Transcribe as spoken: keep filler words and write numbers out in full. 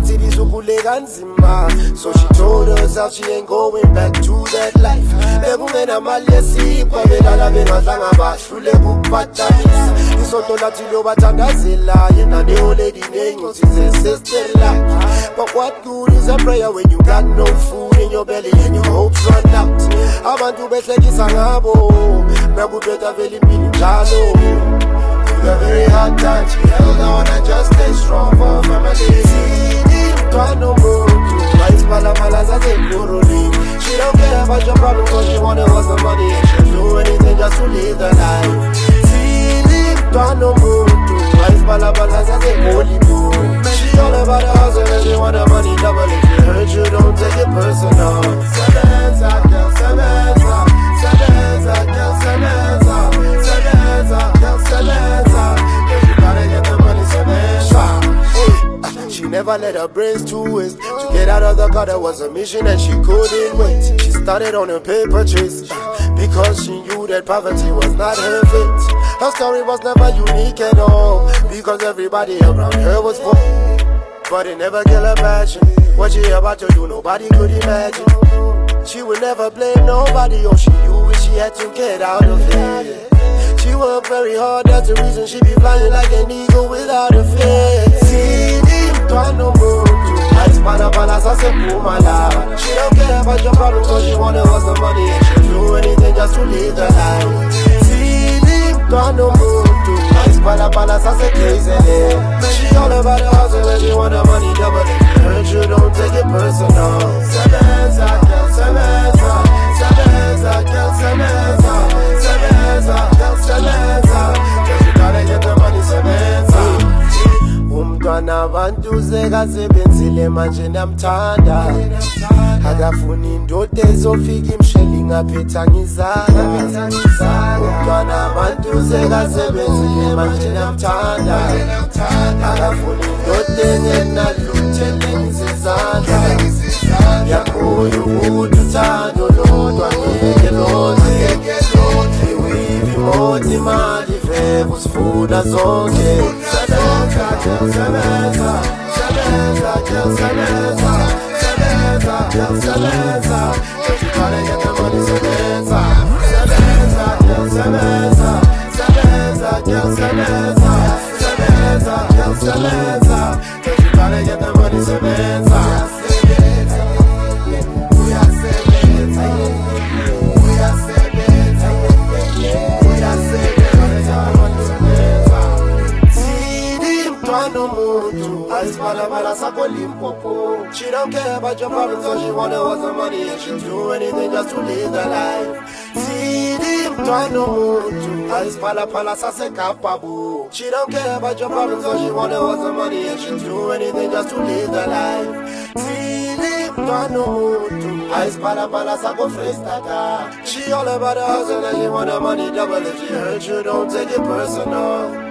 until izukule kanzima. So she told herself she ain't going back to that life. Bekungena mali yesipha belala bengadlanga bahlule kuphatamisa. Isonto lathi lobathandazela yena the old lady nenyo sisesestela. But what good is a prayer when you got no food in your belly and your hopes run out? Abantu behlekisa ngabo bekubetha vele impilo njalo. Through the very hard times she held on and just stay strong for family. Mntwana omuntu ayisiphalaphala zasekuruli. She don't care about your problems, all she wanted was the money, and she'll do anything just to live the life. Mntwana omuntu ayisiphalaphala zasekuruli. She all about the hustle and she want the money double. If you hurt you, don't take it personal. Sebenza, girl, sebenza. Sebenza, girl, sebenza. Sebenza, girl, sebenza. You gotta get the money, sebenza. Hey, she never let her brains to waste. To get out of the car, that was a mission and she couldn't wait. She started on a paper chase because she knew that poverty was not her fate. Her story was never unique at all because everybody around her was poor. But it never kill her passion. What she about to do, nobody could imagine. She would never blame nobody. All she knew is she had to get out of it. She worked very hard, that's the reason she be flying like an eagle without a fear. Mntwana omuntu ayisiphalaphala sasephumala. She don't care about your problems, all she wanted was the money, and she'll do anything just to live the life. Mntwana omuntu ayisiphalaphala saseKZN. She all about the hustle and she want the money double. If you hurt you, don't take it personal. Sebenza, girl, sebenza. Sebenza, girl, sebenza. Sebenza, girl, sebenza. Cause you gotta get the money, sebenza. Umntwana abantu sekasebenzile manje namthanda. Akafuni indoda ezofika imsheli ngaphetha ngizaka. Umntwana abantu sekasebenzile manje namthanda. Akafuni indoda engenalutho ngizizandla. Yakhula ukuthi uthando lodwa ngeke lonke. Iwivi imoti imali vele usifuna zonke. Sebenza, girl, sebenza. Sebenza, girl, sebenza. Sebenza, girl, sebenza. Cause you gotta get the money, sebenza. Sebenza, girl, sebenza. Sebenza, girl, sebenza. Sebenza, girl, sebenza. Cause you gotta get the money, sebenza. She don't care about your problems, all she wanted was the money, and she'll do anything just to live the life. Mntwana omuntu ayisiphalaphala saseKapa. She don't care about your problems, all she wanted was the money, and she'll do anything just to live the life. Mntwana omuntu ayisiphalaphala sakoFreyistata. She all about the hustle and she want the money double. If she hurt you, don't take it personal.